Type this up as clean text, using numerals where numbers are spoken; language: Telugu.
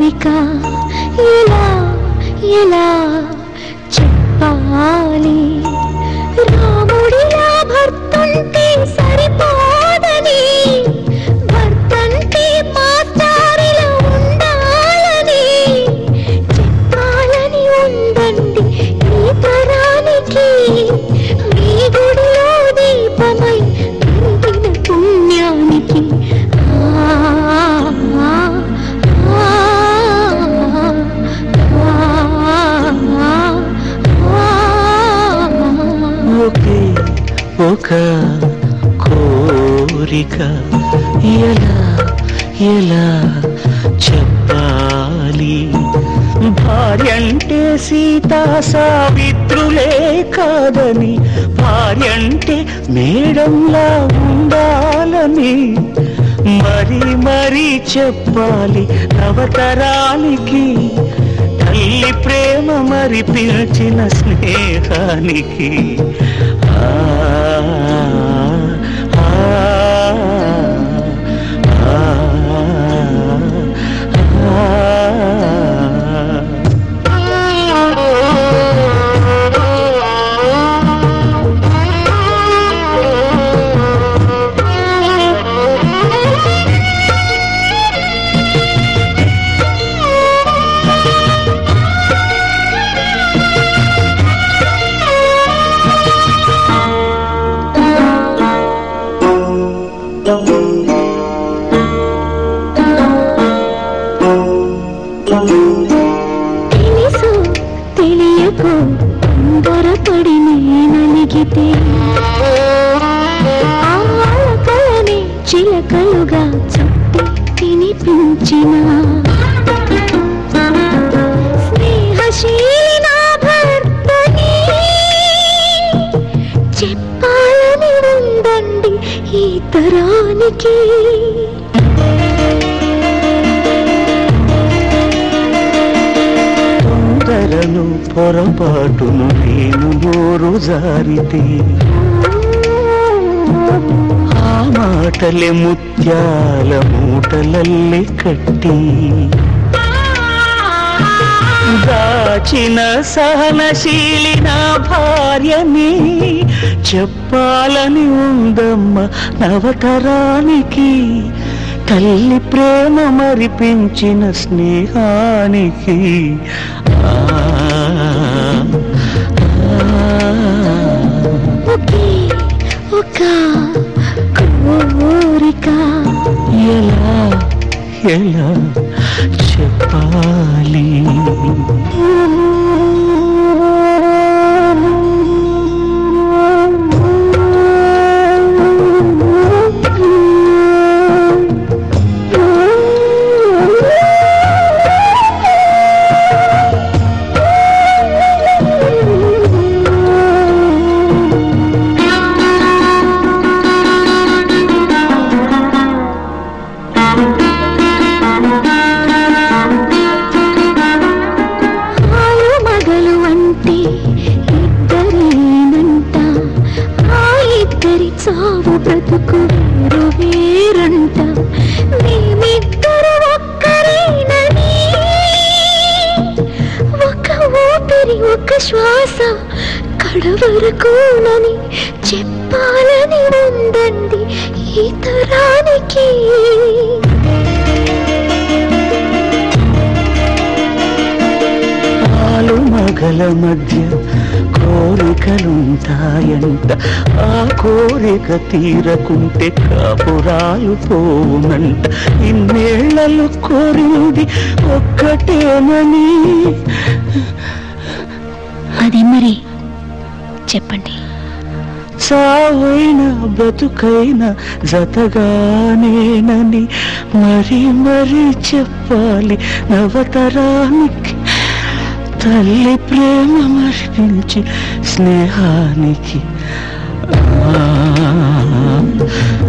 కోరిక ఎలా ఎలా చెప్పాలి రాముడిలా భర్తంటే సరిపోదని భర్తంటే మాస్టారిలా ఉండాలని చెప్పాలని ఉందండి ఈ తరానికి మీ గుడిలో దీపమై పెరిగిన పుణ్యానికి ఒక కోరిక ఎలా ఎలా చెప్పాలి భార్యంటే సీతా సావిత్రులే కాదని భార్యంటే మేడంలా ఉండాలని మరి మరి చెప్పాలి నవతరానికి తల్లి ప్రేమ మరి పిలిచిన స్నేహానికి తెలుసు తెలియకు తొందరపడి నేనలిగితే ఆలకలనే చిలకలుగా చుట్టి తినిపించిన స్నేహశీలి నా భర్తని చెప్పాలని ఉందండి ఈ తరానికి తొందరను పొరపాటును నేను నోరు జారితే ఆ మాటలే ముత్యాల మూటలల్లే కట్టి దాచిన సహనశీలి నా భార్యని చెప్పాలని ఉందమ్మ నవతరానికి తల్లి ప్రేమ మరిపించిన స్నేహానికి ఒక కోరిక ఎలా ఎలా చెప్పాలి సావు బ్రతుకు వేరు వేరంట మేమిద్దరు ఒక్కరేనని ఒక ఊపిరి ఒక శ్వాస కడవరకునని చెప్పాలని ఉందండి ఈ తరానికి ఆలు మగల మధ్య కోరికలుంటాయంట ఆ కోరిక తీరకుంటే కాపురాలు పోవునంట ఇన్నేళ్లలో కోరింది ఒక్కటేనని అది మరి చెప్పండి సావైనా బ్రతుకైనా జతగానేనని మరి మరి చెప్పాలి నవతరానికి తల్లి ప్రేమ మరిపించి స్నేహానికి